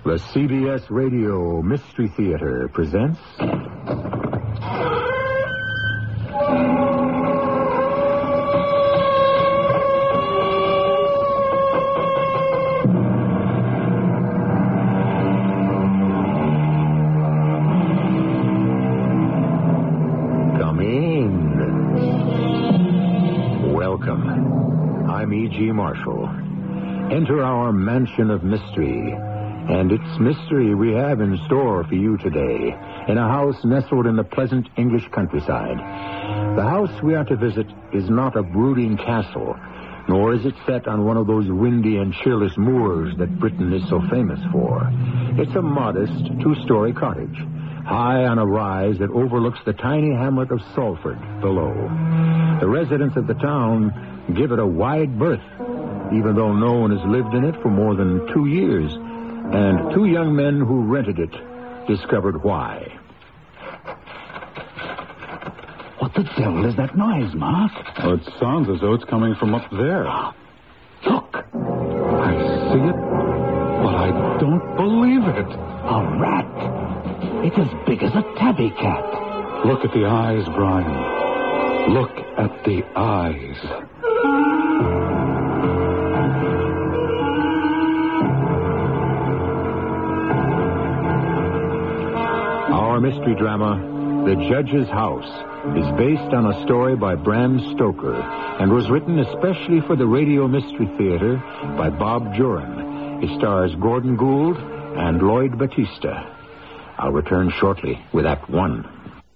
The CBS Radio Mystery Theater presents... Come in. Welcome. I'm E.G. Marshall. Enter our mansion of mystery. And it's mystery we have in store for you today, in a house nestled in the pleasant English countryside. The house we are to visit is not a brooding castle, nor is it set on one of those windy and cheerless moors that Britain is so famous for. It's a modest two-story cottage, high on a rise that overlooks the tiny hamlet of Salford below. The residents of the town give it a wide berth, even though no one has lived in it for more than 2 years. And 2 young men who rented it discovered why. What the devil is that noise, Mark? Oh, it sounds as though it's coming from up there. Look! I see it, but I don't believe it. A rat. It's as big as a tabby cat. Look at the eyes, Brian. Look at the eyes. Our mystery drama, The Judge's House, is based on a story by Bram Stoker and was written especially for the Radio Mystery Theater by Bob Juran. It stars Gordon Gould and Lloyd Battista. I'll return shortly with Act 1.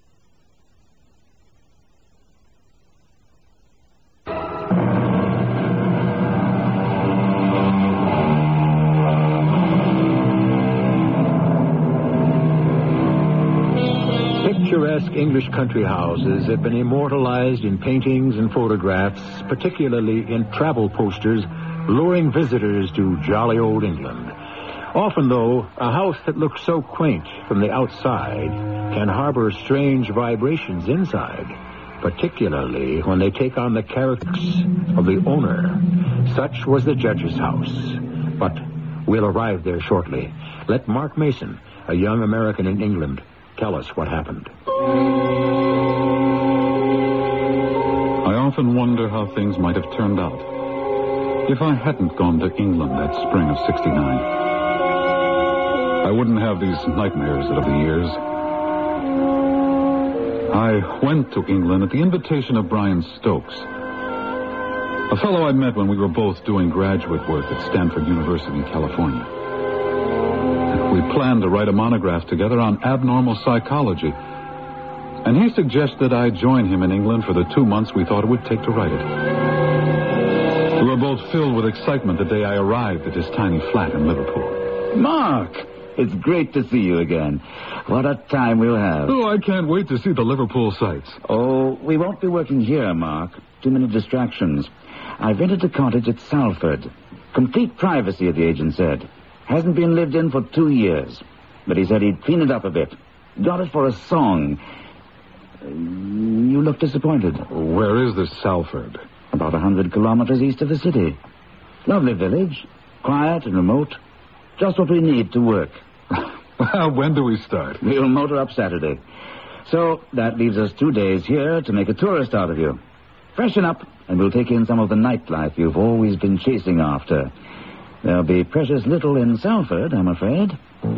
Picturesque English country houses have been immortalized in paintings and photographs, particularly in travel posters, luring visitors to jolly old England. Often, though, a house that looks so quaint from the outside can harbor strange vibrations inside, particularly when they take on the characters of the owner. Such was the Judge's house. But we'll arrive there shortly. Let Mark Mason, a young American in England, tell us what happened. I often wonder how things might have turned out if I hadn't gone to England that spring of '69. I wouldn't have these nightmares of the years. I went to England at the invitation of Brian Stokes, a fellow I met when we were both doing graduate work at Stanford University in California. We planned to write a monograph together on abnormal psychology, and he suggested I join him in England for the 2 months we thought it would take to write it. We were both filled with excitement the day I arrived at his tiny flat in Liverpool. Mark! It's great to see you again. What a time we'll have. Oh, I can't wait to see the Liverpool sights. Oh, we won't be working here, Mark. Too many distractions. I've rented a cottage at Salford. Complete privacy, the agent said. Hasn't been lived in for 2 years. But he said he'd clean it up a bit. Got it for a song. You look disappointed. Where is this Salford? About 100 kilometers east of the city. Lovely village. Quiet and remote. Just what we need to work. Well, when do we start? We'll motor up Saturday. So that leaves us 2 days here to make a tourist out of you. Freshen up, and we'll take in some of the nightlife you've always been chasing after. There'll be precious little in Salford, I'm afraid.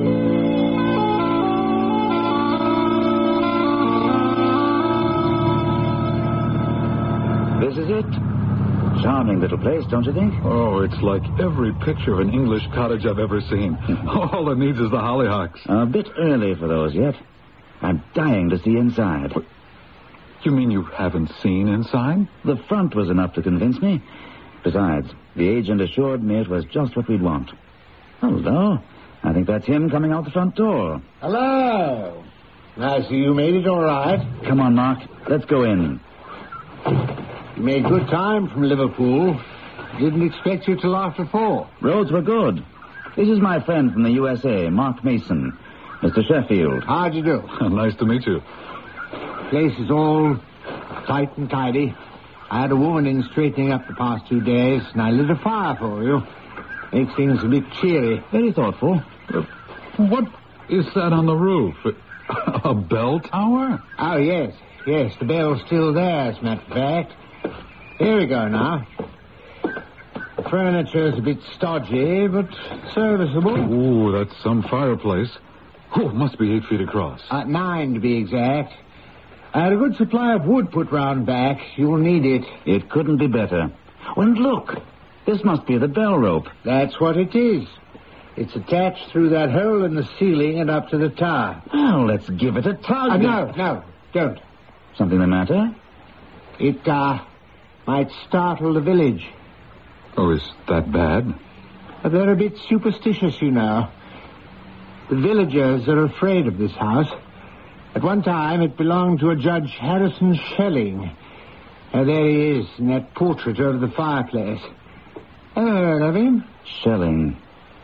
This is it. Charming little place, don't you think? Oh, it's like every picture of an English cottage I've ever seen. All it needs is the hollyhocks. A bit early for those yet. I'm dying to see inside. What? You mean you haven't seen inside? The front was enough to convince me. Besides, the agent assured me it was just what we'd want. Hello. I think that's him coming out the front door. Hello. I see you made it all right. Come on, Mark. Let's go in. You made good time from Liverpool. Didn't expect you till after 4. Roads were good. This is my friend from the USA, Mark Mason. Mr. Sheffield. How'd you do? Nice to meet you. Place is all tight and tidy. I had a woman in straightening up the past 2 days, and I lit a fire for you. Makes things a bit cheery. Very thoughtful. What is that on the roof? A bell tower? Oh, yes. Yes, the bell's still there, as a matter of fact. Here we go now. The furniture's a bit stodgy, but serviceable. Ooh, that's some fireplace. Oh, it must be 8 feet across. 9 to be exact. I had a good supply of wood put round back. You'll need it. It couldn't be better. Oh, and look, this must be the bell rope. That's what it is. It's attached through that hole in the ceiling and up to the tower. Well, let's give it a tug. No, don't. Something the matter? It, might startle the village. Oh, is that bad? But they're a bit superstitious, you know. The villagers are afraid of this house. At one time, it belonged to a Judge Harrison Schelling. Now, there he is, in that portrait over the fireplace. Ever heard of him? Schelling.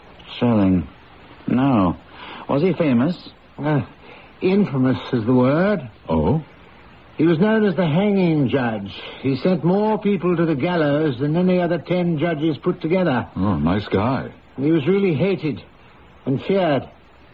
No. Was he famous? Infamous is the word. Oh? He was known as the hanging judge. He sent more people to the gallows than any other 10 judges put together. Oh, nice guy. He was really hated and feared.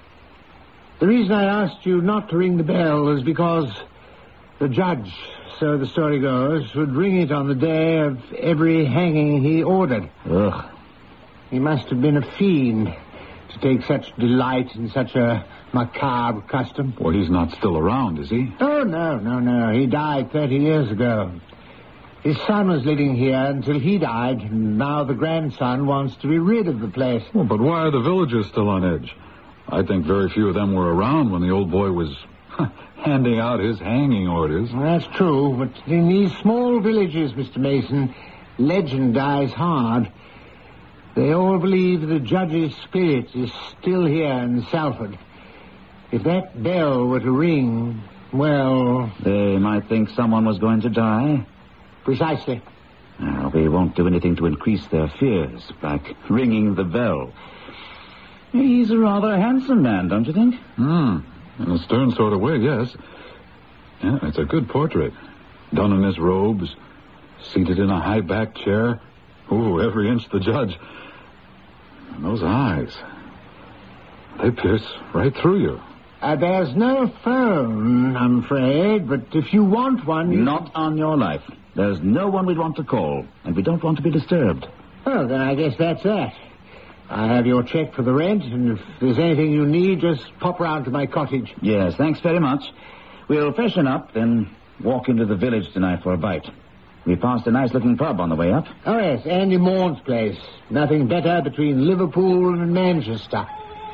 The reason I asked you not to ring the bell is because the judge, so the story goes, would ring it on the day of every hanging he ordered. Ugh. He must have been a fiend to take such delight in such a macabre custom. Well, he's not still around, is he? Oh, no. He died 30 years ago. His son was living here until he died, and now the grandson wants to be rid of the place. Well, but why are the villagers still on edge? I think very few of them were around when the old boy was handing out his hanging orders. Well, that's true, but in these small villages, Mr. Mason, legend dies hard. They all believe the judge's spirit is still here in Salford. If that bell were to ring, well... They might think someone was going to die. Precisely. Now, we won't do anything to increase their fears, like ringing the bell. He's a rather handsome man, don't you think? In a stern sort of way, yes. Yeah, it's a good portrait. Done in his robes, seated in a high-backed chair. Ooh, every inch the judge. And those eyes, they pierce right through you. There's no phone, I'm afraid, but if you want one... Not on your life. There's no one we'd want to call, and we don't want to be disturbed. Oh, then I guess that's that. I have your check for the rent, and if there's anything you need, just pop round to my cottage. Yes, thanks very much. We'll freshen up, then walk into the village tonight for a bite. We passed a nice-looking pub on the way up. Oh, yes, Andy Maugham's place. Nothing better between Liverpool and Manchester.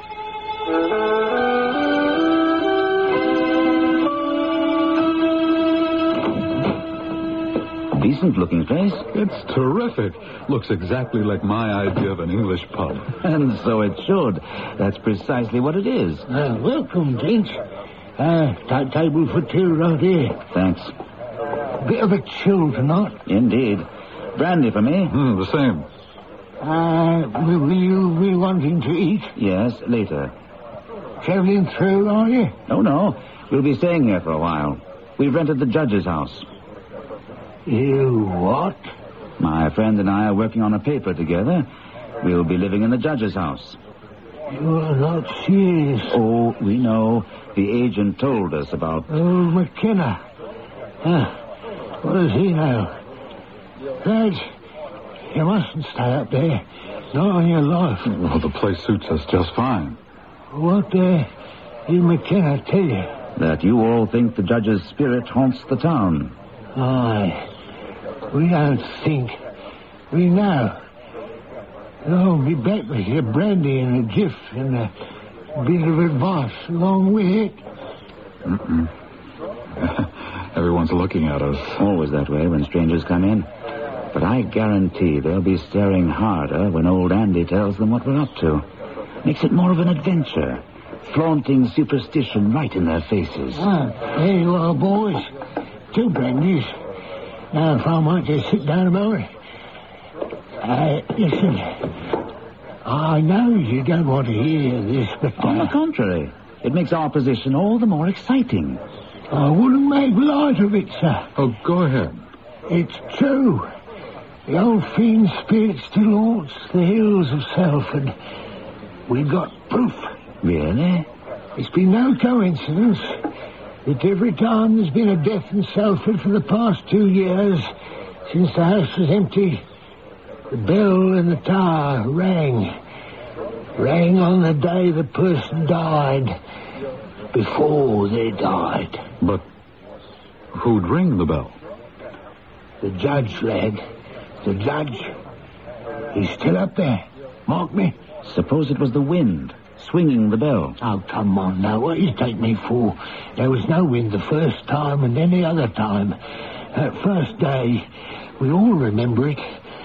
Decent-looking place. It's terrific. Looks exactly like my idea of an English pub. And so it should. That's precisely what it is. Welcome, gents. Table for 2 right here. Thanks. Bit of a chill tonight. Indeed. Brandy for me? The same. Will you be wanting to eat? Yes, later. Travelling through, are you? No. We'll be staying here for a while. We've rented the judge's house. You what? My friend and I are working on a paper together. We'll be living in the judge's house. You're not serious. Oh, we know. The agent told us about... Oh, McKenna. What does he know? Lads, you mustn't stay up there. Not on your life. Well, the place suits us just fine. What did McKenna tell you? That you all think the judge's spirit haunts the town. Aye. We don't think. We know. I'll be back with your brandy and a jiff and a bit of advice along with it. Everyone's looking at us. Always that way when strangers come in. But I guarantee they'll be staring harder when old Andy tells them what we're up to. Makes it more of an adventure. Flaunting superstition right in their faces. There you are, boys. 2 brandies. Now, if I might just sit down a moment. Listen. I know you don't want to hear this, but... On the contrary, it makes our position all the more exciting. I wouldn't make light of it, sir. Oh, go ahead. It's true. The old fiend spirit still haunts the hills of Salford. We've got proof. Really? It's been no coincidence that every time there's been a death in Salford for the past 2 years, since the house was empty, the bell in the tower rang on the day the person died, before they died. But who'd ring the bell? The judge, lad. The judge. He's still up there. Mark me. Suppose it was the wind swinging the bell. Oh, come on now. What you take me for? There was no wind the first time and any other time. That first day, we all remember it.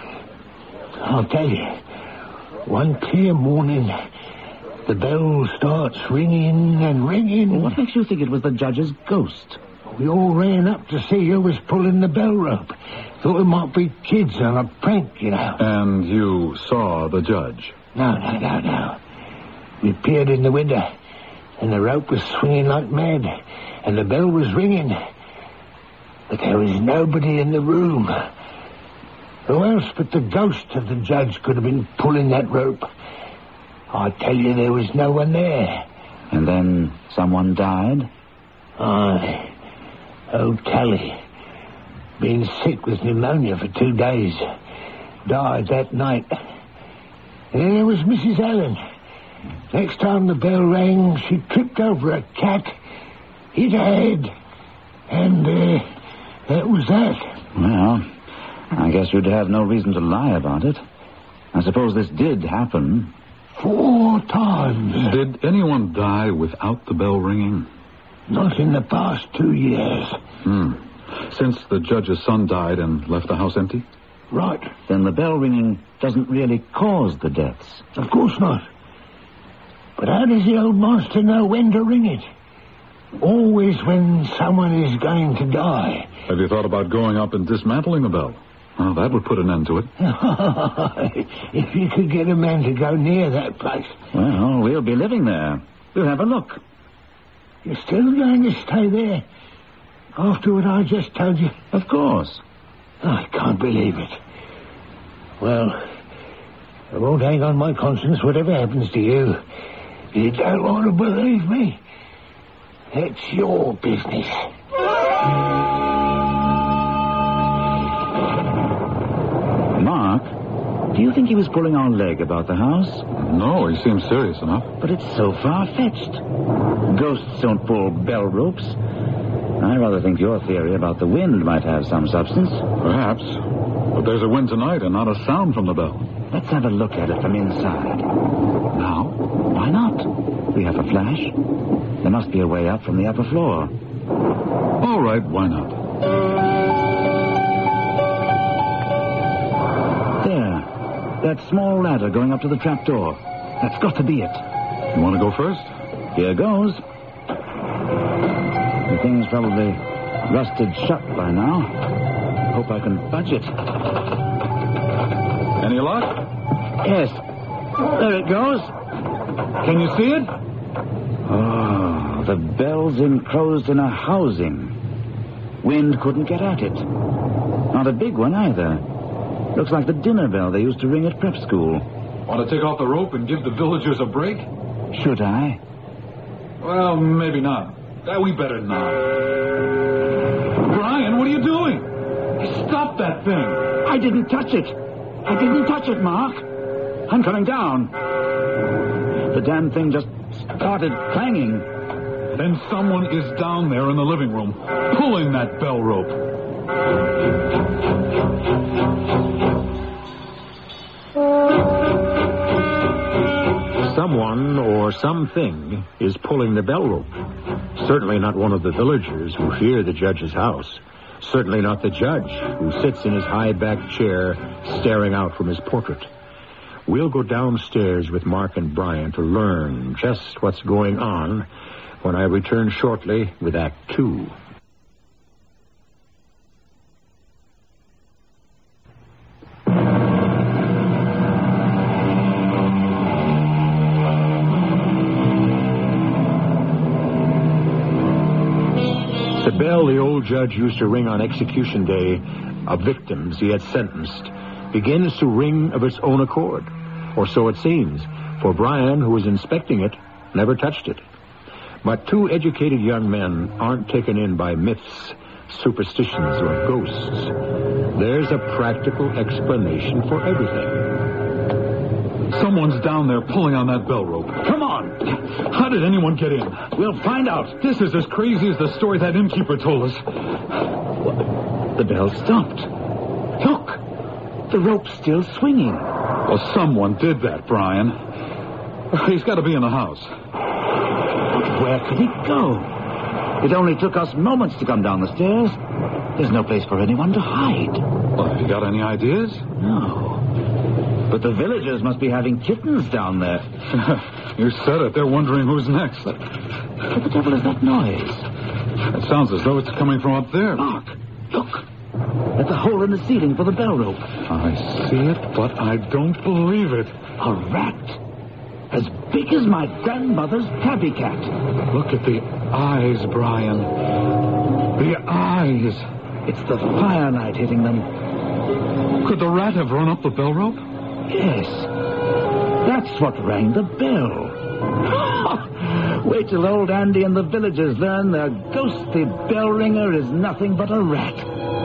I'll tell you. One clear morning, the bell starts ringing and ringing. What makes you think it was the judge's ghost? We all ran up to see who was pulling the bell rope. Thought it might be kids on a prank, you know. And you saw the judge? No. We peered in the window, and the rope was swinging like mad, and the bell was ringing. But there was nobody in the room. Who else but the ghost of the judge could have been pulling that rope? I tell you, there was no one there. And then someone died? Aye. Old Tally. Been sick with pneumonia for 2 days. Died that night. And then there was Mrs. Allen. Next time the bell rang, she tripped over a cat, hit her head, and that was that. Well, I guess you'd have no reason to lie about it. I suppose this did happen. 4 times. Did anyone die without the bell ringing? Not in the past 2 years. Since the judge's son died and left the house empty? Right. Then the bell ringing doesn't really cause the deaths. Of course not. But how does the old monster know when to ring it? Always when someone is going to die. Have you thought about going up and dismantling the bell? Oh, that would put an end to it. If you could get a man to go near that place. Well, we'll be living there. We'll have a look. You're still going to stay there? After what I just told you? Of course. I can't believe it. Well, I won't hang on my conscience whatever happens to you. You don't want to believe me? That's your business. Mark, do you think he was pulling our leg about the house? No, he seems serious enough. But it's so far-fetched. Ghosts don't pull bell ropes. I rather think your theory about the wind might have some substance. Perhaps. But there's a wind tonight and not a sound from the bell. Let's have a look at it from inside. Now? Why not? We have a flash. There must be a way up from the upper floor. All right, why not? There. That small ladder going up to the trap door. That's got to be it. You want to go first? Here goes. The thing's probably rusted shut by now. Hope I can budge it. Any luck? Yes. There it goes. Can you see it? Oh, the bell's enclosed in a housing. Wind couldn't get at it. Not a big one either. Looks like the dinner bell they used to ring at prep school. Want to take off the rope and give the villagers a break? Should I? Well, maybe not. We better not. Brian, what are you doing? Stop that thing. I didn't touch it. I didn't touch it, Mark. I'm coming down. The damn thing just started clanging. Then someone is down there in the living room, pulling that bell rope. Someone or something is pulling the bell rope. Certainly not one of the villagers who fear the judge's house. Certainly not the judge who sits in his high-backed chair staring out from his portrait. We'll go downstairs with Mark and Brian to learn just what's going on when I return shortly with Act 2. The bell the old judge used to ring on execution day of victims he had sentenced begins to ring of its own accord. Or so it seems, for Brian, who was inspecting it, never touched it. But two educated young men aren't taken in by myths, superstitions, or ghosts. There's a practical explanation for everything. Someone's down there pulling on that bell rope. Come on. How did anyone get in? We'll find out. This is as crazy as the story that innkeeper told us. The bell stopped. Look. The rope's still swinging. Well, someone did that, Brian. He's got to be in the house. Where could he go? It only took us moments to come down the stairs. There's no place for anyone to hide. Well, have you got any ideas? No. But the villagers must be having kittens down there. You said it. They're wondering who's next. What the devil is that noise? It sounds as though it's coming from up there. Mark, look. At the hole in the ceiling for the bell rope. I see it, but I don't believe it. A rat. As big as my grandmother's tabby cat. Look at the eyes, Brian. The eyes. It's the firelight hitting them. Could the rat have run up the bell rope? Yes. That's what rang the bell. Wait till old Andy and the villagers learn their ghostly bell ringer is nothing but a rat.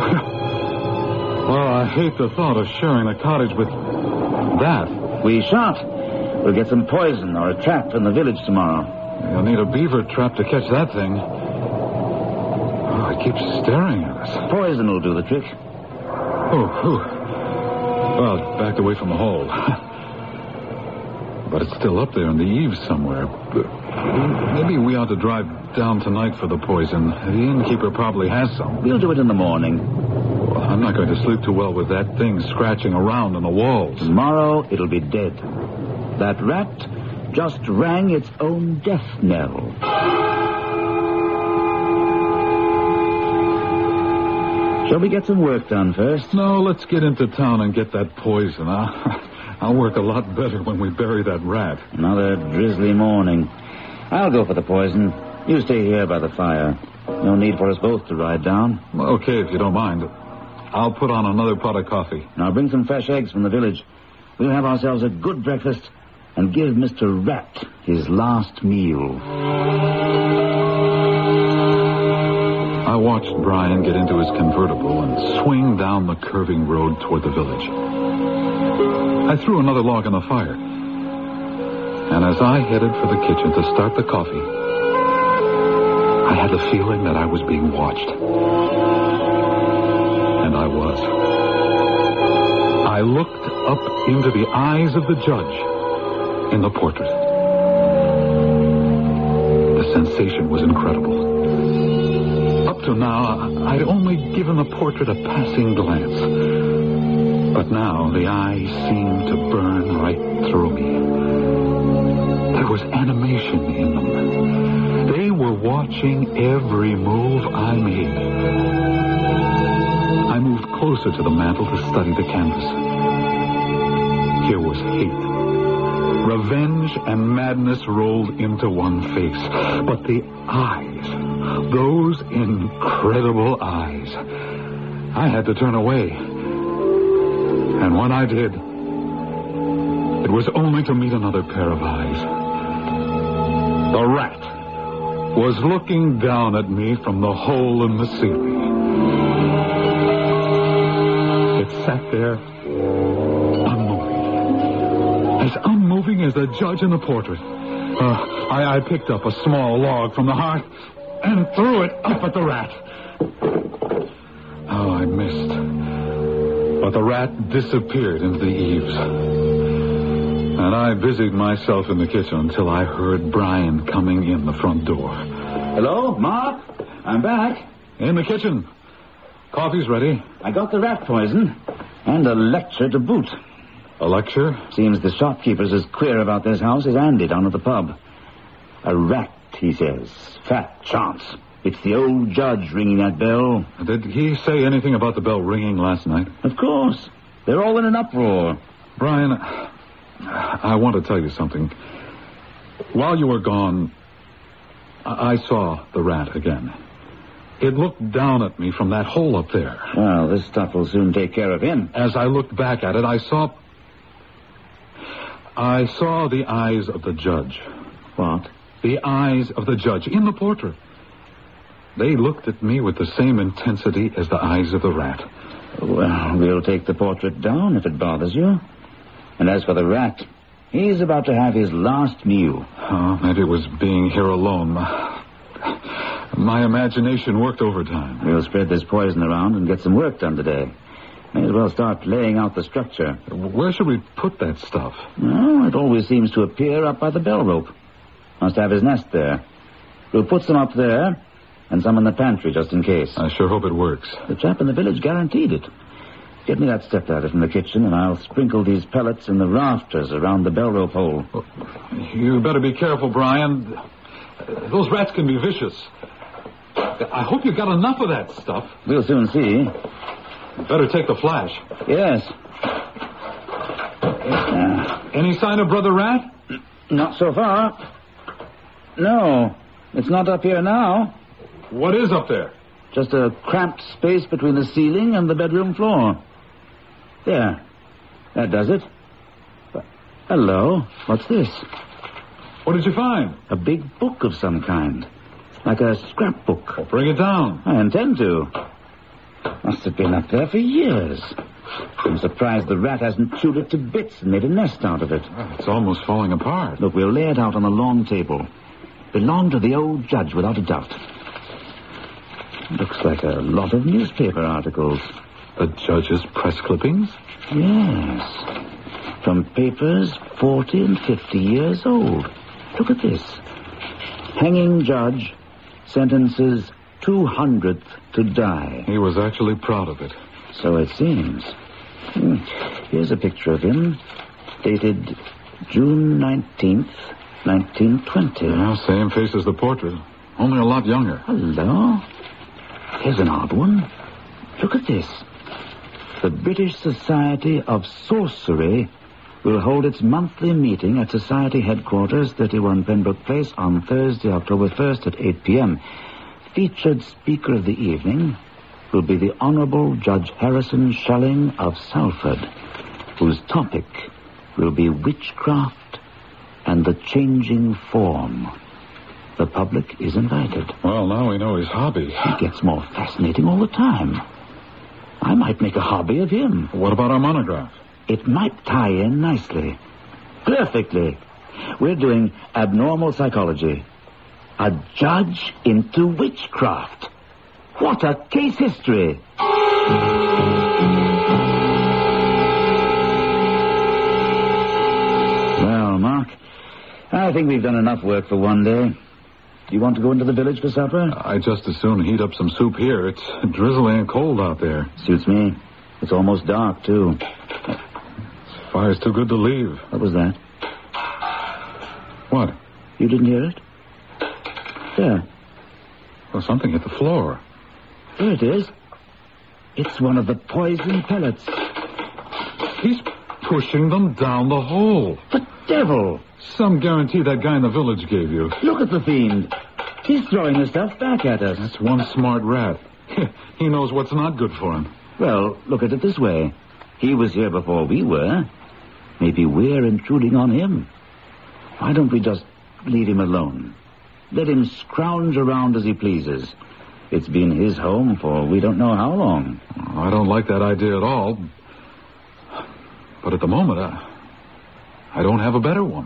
Well, I hate the thought of sharing a cottage with that. We shan't. We'll get some poison or a trap in the village tomorrow. You'll need a beaver trap to catch that thing. Oh, it keeps staring at us. Poison will do the trick. Oh. Well, it's backed away from the hole. But it's still up there in the eaves somewhere. Maybe we ought to drive down tonight for the poison. The innkeeper probably has some. We'll do it in the morning. Well, I'm not going to sleep too well with that thing scratching around on the walls. Tomorrow it'll be dead. That rat just rang its own death knell. Shall we get some work done first? No, let's get into town and get that poison. I'll work a lot better when we bury that rat. Another drizzly morning. I'll go for the poison. You stay here by the fire. No need for us both to ride down. Okay, if you don't mind. I'll put on another pot of coffee. Now bring some fresh eggs from the village. We'll have ourselves a good breakfast and give Mr. Rat his last meal. I watched Brian get into his convertible and swing down the curving road toward the village. I threw another log on the fire. And as I headed for the kitchen to start the coffee, I had the feeling that I was being watched. And I was. I looked up into the eyes of the judge in the portrait. The sensation was incredible. Up to now, I'd only given the portrait a passing glance. But now the eyes seemed to burn right through me. There was animation in them. They were watching every move I made. I moved closer to the mantel to study the canvas. Here was hate. Revenge and madness rolled into one face. But the eyes, those incredible eyes, I had to turn away. And when I did, it was only to meet another pair of eyes. The rat was looking down at me from the hole in the ceiling. It sat there, unmoving. As unmoving as the judge in the portrait. I picked up a small log from the hearth and threw it up at the rat. Oh, I missed. But the rat disappeared into the eaves. And I busied myself in the kitchen until I heard Brian coming in the front door. Hello, Mark? I'm back. In the kitchen. Coffee's ready. I got the rat poison and a lecture to boot. A lecture? Seems the shopkeeper's as queer about this house as Andy down at the pub. A rat, he says. Fat chance. It's the old judge ringing that bell. Did he say anything about the bell ringing last night? Of course. They're all in an uproar. Brian, I want to tell you something. While you were gone, I saw the rat again. It looked down at me from that hole up there. Well, this stuff will soon take care of him. As I looked back at it, I saw the eyes of the judge. What? The eyes of the judge in the portrait. They looked at me with the same intensity as the eyes of the rat. Well, we'll take the portrait down if it bothers you. And as for the rat, he's about to have his last meal. Oh, maybe it was being here alone. My imagination worked overtime. We'll spread this poison around and get some work done today. May as well start laying out the structure. Where should we put that stuff? Oh, it always seems to appear up by the bell rope. Must have his nest there. We'll put some up there and some in the pantry just in case. I sure hope it works. The chap in the village guaranteed it. Get me that stepladder from the kitchen and I'll sprinkle these pellets in the rafters around the bell rope hole. You better be careful, Brian. Those rats can be vicious. I hope you got enough of that stuff. We'll soon see. Better take the flash. Yes. Any sign of Brother Rat? Not so far. No, it's not up here now. What is up there? Just a cramped space between the ceiling and the bedroom floor. There. That does it. Hello. What's this? What did you find? A big book of some kind. Like a scrapbook. Well, bring it down. I intend to. Must have been up there for years. I'm surprised the rat hasn't chewed it to bits and made a nest out of it. Well, it's almost falling apart. Look, we'll lay it out on the long table. Belonged to the old judge, without a doubt. Looks like a lot of newspaper articles. The judge's press clippings? Yes. From papers 40 and 50 years old. Look at this. Hanging judge sentences 200th to die. He was actually proud of it. So it seems. Here's a picture of him, dated June 19th, 1920. Yeah, same face as the portrait. Only a lot younger. Hello. Here's an odd one. Look at this. The British Society of Sorcery will hold its monthly meeting at Society Headquarters, 31 Pembroke Place, on Thursday, October 1st at 8 p.m. Featured speaker of the evening will be the Honorable Judge Harrison Schelling of Salford, whose topic will be witchcraft and the changing form. The public is invited. Well, now we know his hobby. He gets more fascinating all the time. I might make a hobby of him. What about our monograph? It might tie in nicely. Perfectly. We're doing abnormal psychology. A judge into witchcraft. What a case history. Well, Mark, I think we've done enough work for one day. Do you want to go into the village for supper? I'd just as soon heat up some soup here. It's drizzly and cold out there. Suits me. It's almost dark, too. Fire's too good to leave. What was that? What? You didn't hear it? There. Well, something hit the floor. There it is. It's one of the poison pellets. He's pushing them down the hole. The devil! Some guarantee that guy in the village gave you. Look at the fiend. He's throwing the stuff back at us. That's one smart rat. He knows what's not good for him. Well, look at it this way. He was here before we were. Maybe we're intruding on him. Why don't we just leave him alone? Let him scrounge around as he pleases. It's been his home for we don't know how long. I don't like that idea at all. But at the moment, I don't have a better one.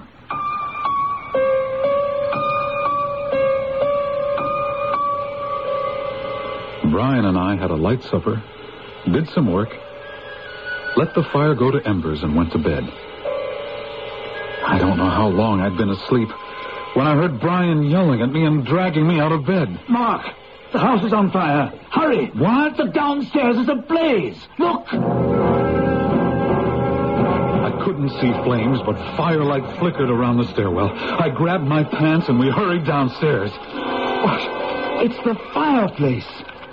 Brian and I had a light supper, did some work, let the fire go to embers, and went to bed. I don't know how long I'd been asleep when I heard Brian yelling at me and dragging me out of bed. Mark, the house is on fire. Hurry! What? The downstairs is ablaze. Look! I couldn't see flames, but firelight flickered around the stairwell. I grabbed my pants and we hurried downstairs. What? It's the fireplace.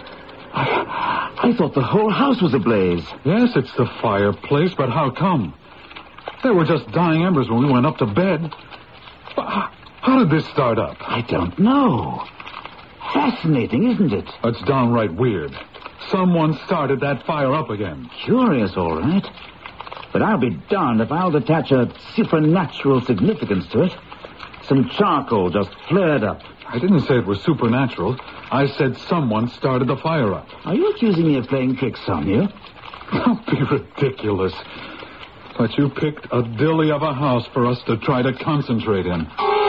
I thought the whole house was ablaze. Yes, it's the fireplace, but how come? There were just dying embers when we went up to bed. How did this start up? I don't know. Fascinating, isn't it? It's downright weird. Someone started that fire up again. Curious, all right. But I'll be darned if I'll attach a supernatural significance to it. Some charcoal just flared up. I didn't say it was supernatural. I said someone started the fire up. Are you accusing me of playing tricks on you? Don't be ridiculous. But you picked a dilly of a house for us to try to concentrate in.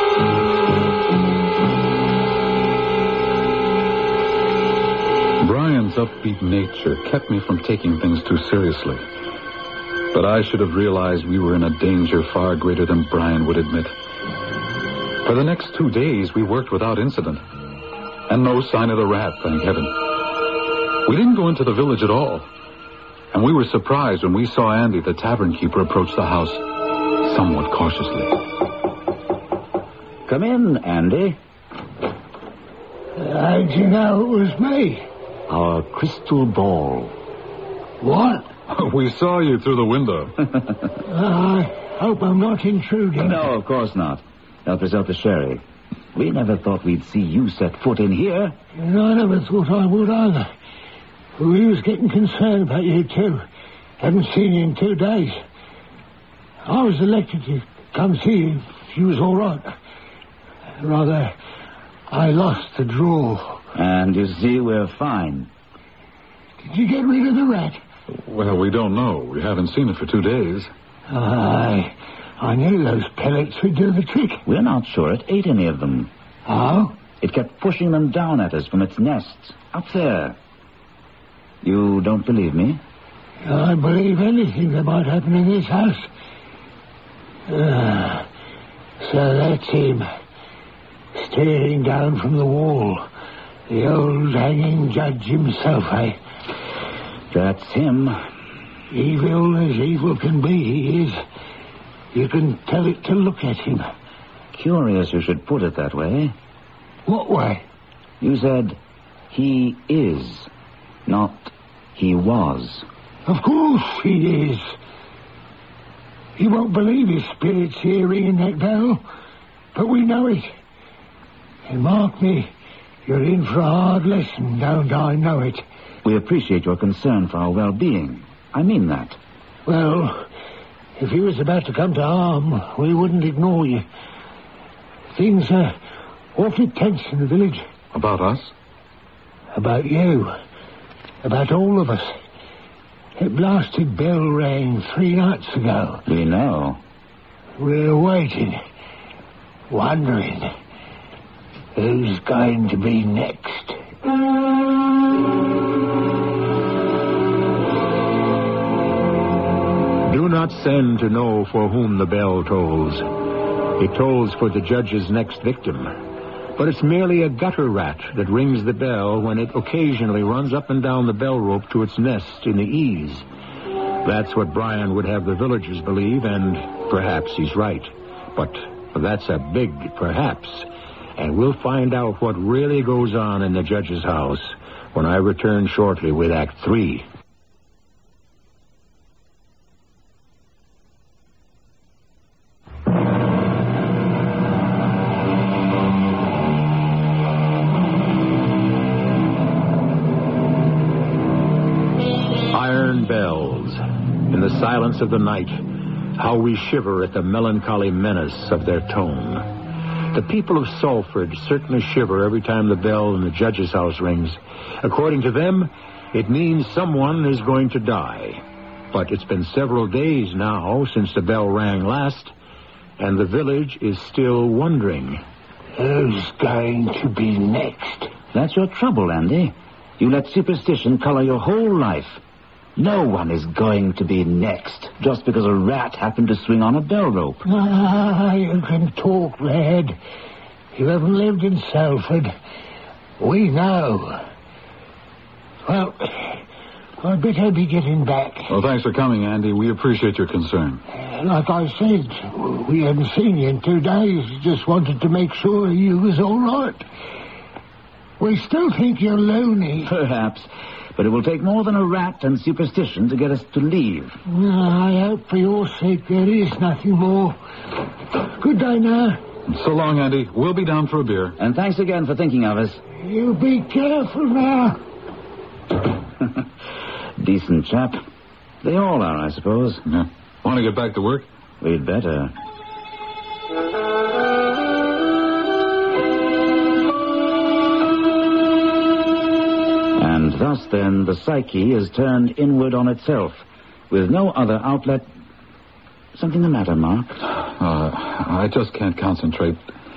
Brian's upbeat nature kept me from taking things too seriously. But I should have realized we were in a danger far greater than Brian would admit. For the next 2 days, we worked without incident. And no sign of the rat, thank heaven. We didn't go into the village at all. And we were surprised when we saw Andy, the tavern keeper, approach the house somewhat cautiously. Come in, Andy. How'd you know it was me? Our crystal ball. What? We saw you through the window. I hope I'm not intruding. No, of course not. Help yourself to sherry. We never thought we'd see you set foot in here. I never thought I would either. We was getting concerned about you, too. Haven't seen you in 2 days. I was elected to come see you if you was all right. Rather, I lost the draw. And you see, we're fine. Did you get rid of the rat? Well, we don't know. We haven't seen it for 2 days. I knew those pellets would do the trick. We're not sure it ate any of them. Oh? It kept pushing them down at us from its nests, up there. You don't believe me? I believe anything that might happen in this house. So that's him. Staring down from the wall. The old hanging judge himself, eh? That's him. Evil as evil can be, he is. You can tell it to look at him. Curious you should put it that way. What way? You said, he is, not he was. Of course he is. He won't believe his spirit's here ringing that bell, but we know it. And mark me, you're in for a hard lesson, don't I know it? We appreciate your concern for our well-being. I mean that. Well, if he was about to come to harm, we wouldn't ignore you. Things are awfully tense in the village. About us? About you. About all of us. That blasted bell rang 3 nights ago. We know. We're waiting. Wondering who's going to be next. Do not send to know for whom the bell tolls. It tolls for the judge's next victim. But it's merely a gutter rat that rings the bell when it occasionally runs up and down the bell rope to its nest in the eaves. That's what Brian would have the villagers believe, and perhaps he's right. But that's a big perhaps. And we'll find out what really goes on in the judge's house when I return shortly with Act 3. Iron bells. In the silence of the night, how we shiver at the melancholy menace of their tone. The people of Salford certainly shiver every time the bell in the judge's house rings. According to them, it means someone is going to die. But it's been several days now since the bell rang last, and the village is still wondering. Who's going to be next? That's your trouble, Andy. You let superstition color your whole life. No one is going to be next just because a rat happened to swing on a bell rope. You can talk, lad. You haven't lived in Salford. We know. Well, I'd better be getting back. Well, thanks for coming, Andy. We appreciate your concern. Like I said, we hadn't seen you in 2 days. Just wanted to make sure you was all right. We still think you're loony. Perhaps. But it will take more than a rat and superstition to get us to leave. I hope for your sake there is nothing more. Good day now. So long, Andy. We'll be down for a beer. And thanks again for thinking of us. You be careful now. Decent chap. They all are, I suppose. Yeah. Want to get back to work? We'd better. Thus, then, the psyche is turned inward on itself, with no other outlet. Something the matter, Mark? I just can't concentrate.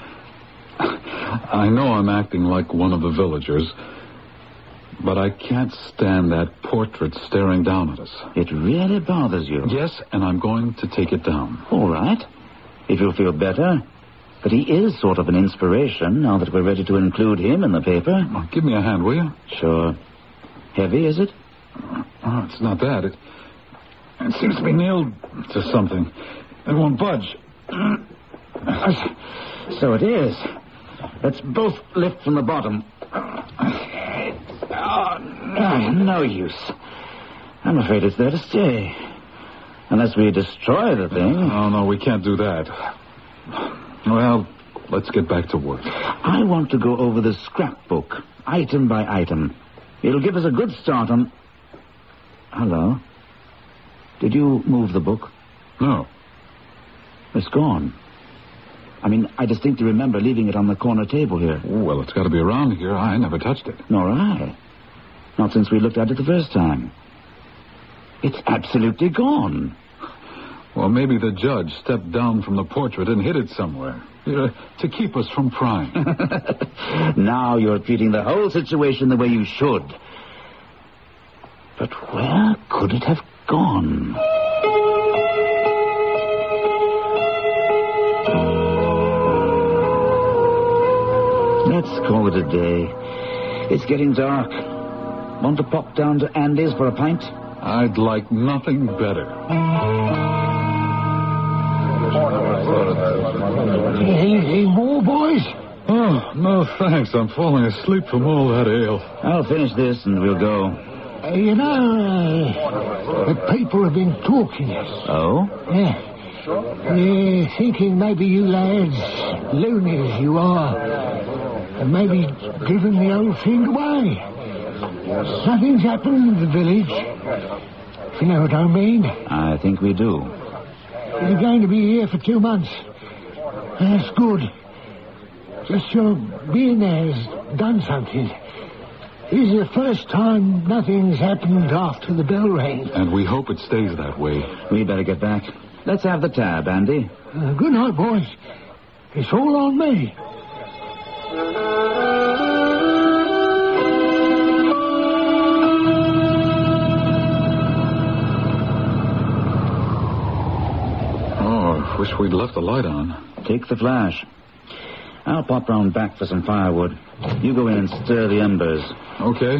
I know I'm acting like one of the villagers, but I can't stand that portrait staring down at us. It really bothers you? Yes, and I'm going to take it down. All right. If you'll feel better. But he is sort of an inspiration now that we're ready to include him in the paper. Well, give me a hand, will you? Sure. Heavy, is it? Oh, it's not that. It seems to be nailed to something. It won't budge. So it is. Let's both lift from the bottom. No use. I'm afraid it's there to stay. Unless we destroy the thing. Oh, no, we can't do that. Well, let's get back to work. I want to go over the scrapbook, item by item. It'll give us a good start on... Hello? Did you move the book? No. It's gone. I mean, I distinctly remember leaving it on the corner table here. Oh, well, it's got to be around here. I never touched it. Nor I. Not since we looked at it the first time. It's absolutely gone. Well, maybe the judge stepped down from the portrait and hid it somewhere. To keep us from prying. Now you're treating the whole situation the way you should. But where could it have gone? Let's call it a day. It's getting dark. Want to pop down to Andy's for a pint? I'd like nothing better. Any more, boys? Oh, no thanks. I'm falling asleep from all that ale. I'll finish this and we'll go. The people have been talking. Oh? Yeah. They're thinking maybe you lads, loony as you are, have maybe given the old thing away. Nothing's happened in the village, if you know what I mean. I think we do. You're going to be here for 2 months. That's good. Just your being there has done something. This is the first time nothing's happened after the bell rang. And we hope it stays that way. We better get back. Let's have the tab, Andy. Good night, boys. It's all on me. Oh, wish we'd left the light on. Take the flash. I'll pop round back for some firewood. You go in and stir the embers. Okay.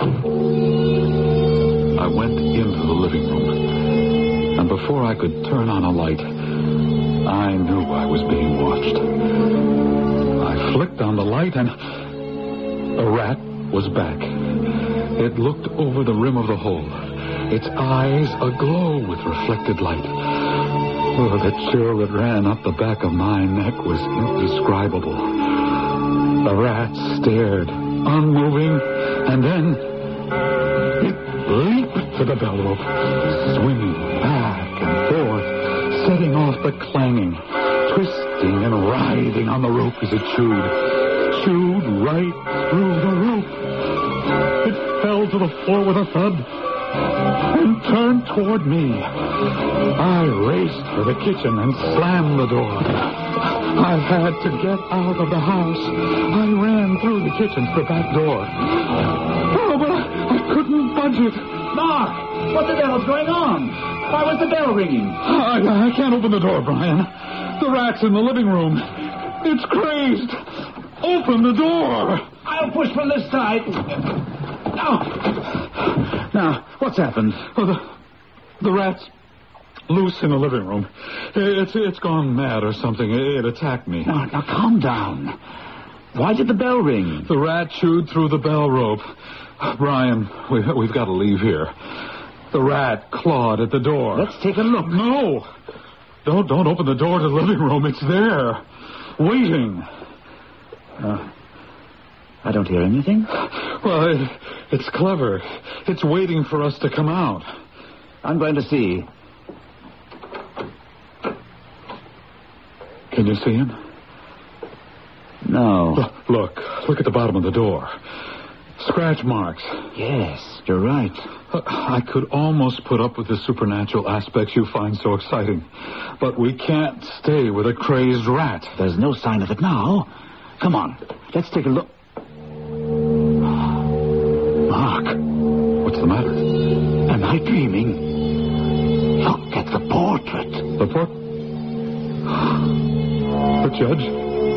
I went into the living room. And before I could turn on a light, I knew I was being watched. I flicked on the light and a rat was back. It looked over the rim of the hole, its eyes aglow with reflected light. Oh, the chill that ran up the back of my neck was indescribable. The rat stared, unmoving, and then it leaped to the bell rope, swinging back and forth, setting off the clanging, twisting and writhing on the rope as it chewed right through the rope. It fell to the floor with a thud and turned toward me. I raced for the kitchen and slammed the door. I had to get out of the house. I ran through the kitchen to the back door. Oh, but I couldn't budge it. Mark, what the hell's going on? Why was the bell ringing? I can't open the door, Brian. The rat's in the living room. It's crazed. Open the door. I'll push from this side. Now, what's happened? Oh, the rat's loose in the living room. It's gone mad or something. It attacked me. Now, calm down. Why did the bell ring? The rat chewed through the bell rope. Brian, we've got to leave here. The rat clawed at the door. Let's take a look. No. Don't open the door to the living room. It's there. Waiting. I don't hear anything. Well, it's clever. It's waiting for us to come out. I'm going to see. Can you see him? No. Look at the bottom of the door. Scratch marks. Yes, you're right. I could almost put up with the supernatural aspects you find so exciting. But we can't stay with a crazed rat. There's no sign of it now. Come on, let's take a look. Mark. What's the matter? Am I dreaming? Look at the portrait. The The judge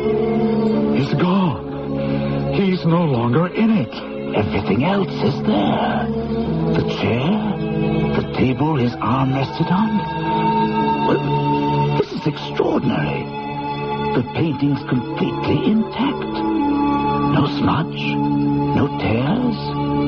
is gone. He's no longer in it. Everything else is there. The chair, the table his arm rested on. Well, this is extraordinary. The painting's completely intact. No smudge, no tears,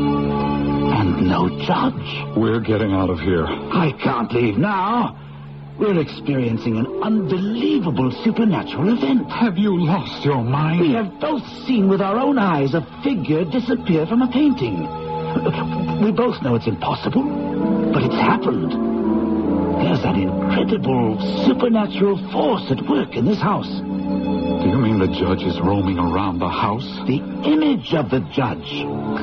and no judge. We're getting out of here. I can't leave now. We're experiencing an unbelievable supernatural event. Have you lost your mind? We have both seen with our own eyes a figure disappear from a painting. We both know it's impossible, but it's happened. There's an incredible supernatural force at work in this house. Do you mean the judge is roaming around the house? The image of the judge.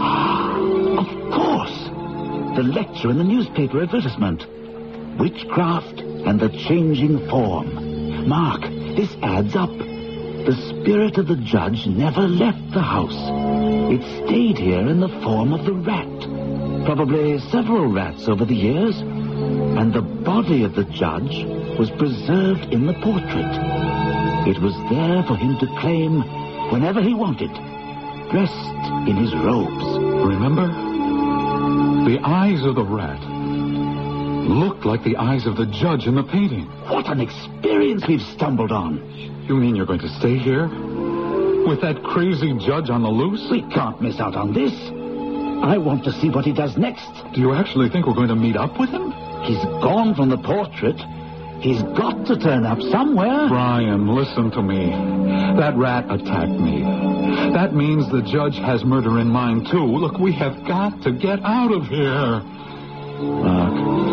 Of course. The lecture in the newspaper advertisement. Witchcraft and the changing form. Mark, this adds up. The spirit of the judge never left the house. It stayed here in the form of the rat. Probably several rats over the years. And the body of the judge was preserved in the portrait. It was there for him to claim whenever he wanted, dressed in his robes. Remember? The eyes of the rat looked like the eyes of the judge in the painting. What an experience we've stumbled on. You mean you're going to stay here? With that crazy judge on the loose? We can't miss out on this. I want to see what he does next. Do you actually think we're going to meet up with him? He's gone from the portrait. He's got to turn up somewhere. Brian, listen to me. That rat attacked me. That means the judge has murder in mind, too. Look, we have got to get out of here. Mark,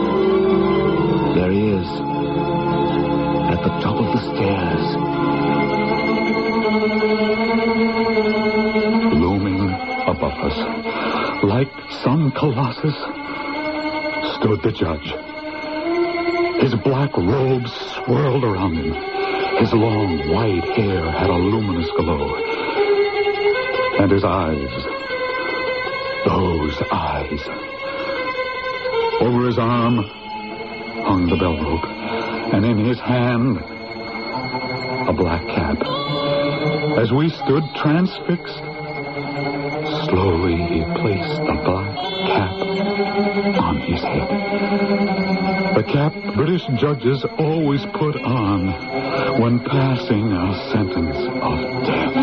there he is. At the top of the stairs. Looming above us, like some colossus, stood the judge. His black robes swirled around him. His long, white hair had a luminous glow. And his eyes, those eyes. Over his arm hung the bell rope, and in his hand, a black cap. As we stood transfixed, slowly he placed the black cap on his head. The cap British judges always put on when passing a sentence of death.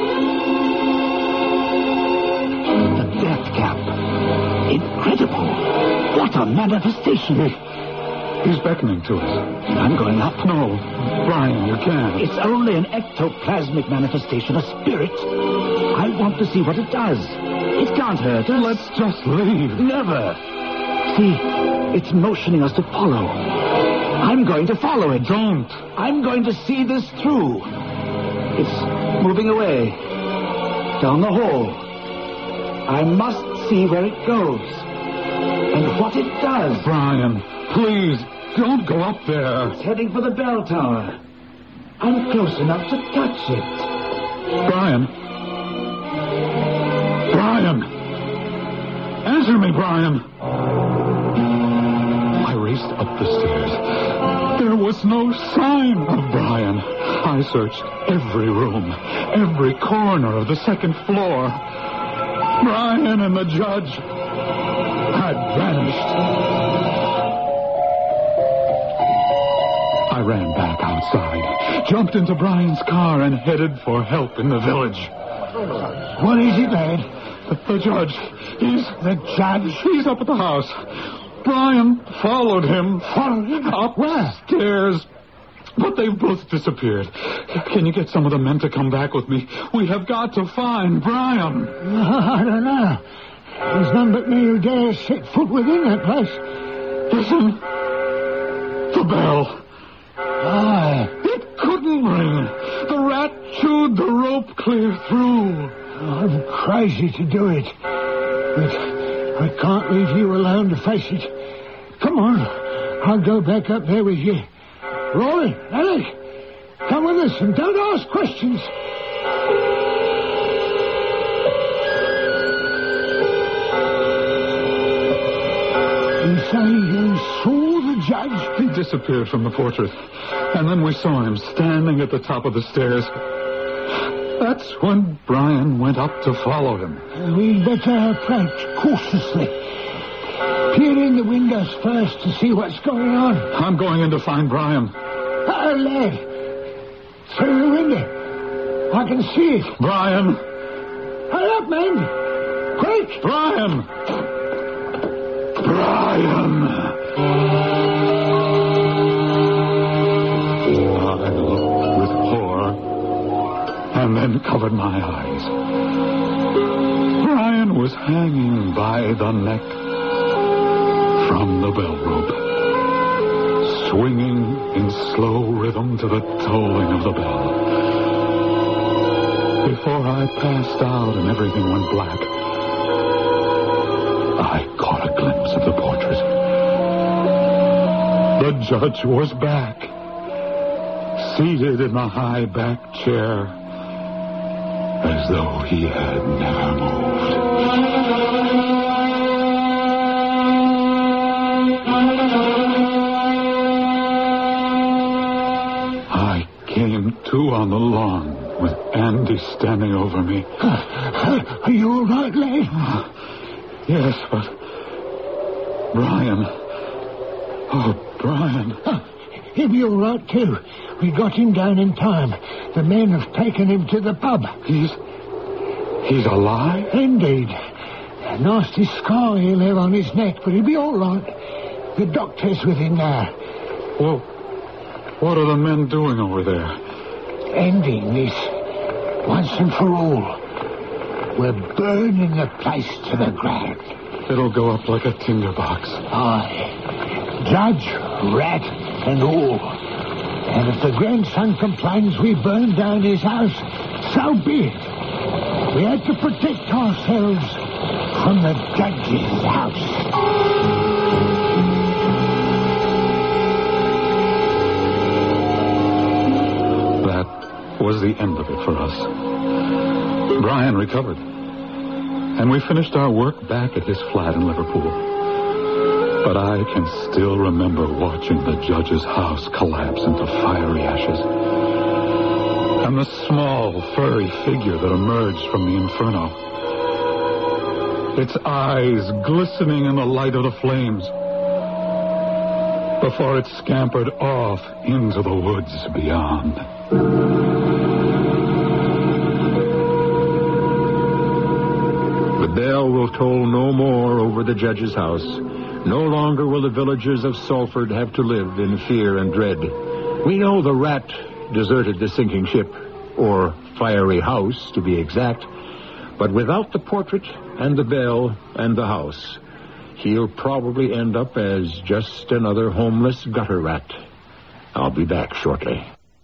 The death cap. Incredible. What a manifestation. He's beckoning to us. I'm going up. No, Brian, you can't. It's only an ectoplasmic manifestation, a spirit. I want to see what it does. It can't hurt us. Let's just leave. Never. See, it's motioning us to follow. I'm going to follow it. Don't. I'm going to see this through. It's moving away. Down the hall. I must see where it goes. And what it does. Brian, please, don't go up there. It's heading for the bell tower. I'm close enough to touch it. Brian. Brian. Answer me, Brian. I raced up the stairs. There was no sign of Brian. I searched every room, every corner of the second floor. Brian and the judge had vanished. I ran back outside, jumped into Brian's car, and headed for help in the village. What is it, lad? The judge, The judge? he's up at the house. Brian followed him. Followed him? Up Where? stairs. But they've both disappeared. Can you get some of the men to come back with me? We have got to find Brian. I don't know. There's none but me who dares set foot within that place. Listen. The bell. Aye. It couldn't ring. The rat chewed the rope clear through. I'm crazy to do it. But I can't leave you alone to face it. Come on. I'll go back up there with you. Roy, Alec, come with us and don't ask questions. You say you saw the judge? He disappeared from the portrait. And then we saw him standing at the top of the stairs. That's when Brian went up to follow him. We'd better approach cautiously. Peer in the windows first to see what's going on. I'm going in to find Brian. Lad. Through the window. I can see it. Brian! Hurry up, men! Quick! Brian! Brian! I looked with horror and then covered my eyes. Brian was hanging by the neck from the bell rope, swinging in slow rhythm to the tolling of the bell. Before I passed out and everything went black, I caught a glimpse of the portrait. The judge was back, seated in the high-backed chair, as though he had never moved. I came to on the lawn with Andy standing over me. Are you all right, lad? Yes, but... Brian... Oh, Brian... He'll be all right, too. We got him down in time. The men have taken him to the pub. He's alive? Indeed. A nasty scar he'll have on his neck, but he'll be all right. The doctor's with him now. Well, what are the men doing over there? Ending this once and for all. We're burning the place to the ground. It'll go up like a tinderbox. Aye. Judge, rat, and all. And if the grandson complains we burn down his house, so be it. We had to protect ourselves from the judge's house. That was the end of it for us. Brian recovered. And we finished our work back at his flat in Liverpool. But I can still remember watching the judge's house collapse into fiery ashes. And the small, furry figure that emerged from the inferno. Its eyes glistening in the light of the flames. Before it scampered off into the woods beyond. The bell will toll no more over the judge's house. No longer will the villagers of Salford have to live in fear and dread. We know the rat deserted the sinking ship, or fiery house, to be exact. But without the portrait and the bell and the house, he'll probably end up as just another homeless gutter rat. I'll be back shortly.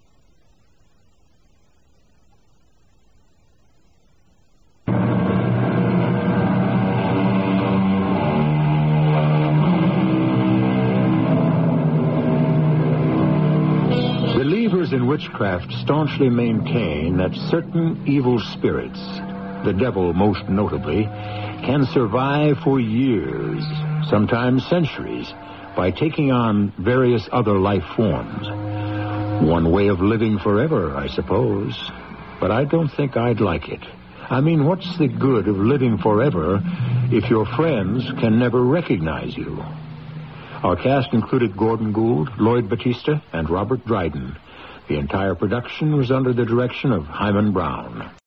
Believers in witchcraft staunchly maintain that certain evil spirits, the devil most notably, can survive for years, sometimes centuries, by taking on various other life forms. One way of living forever, I suppose. But I don't think I'd like it. I mean, what's the good of living forever if your friends can never recognize you? Our cast included Gordon Gould, Lloyd Battista, and Robert Dryden. The entire production was under the direction of Hyman Brown.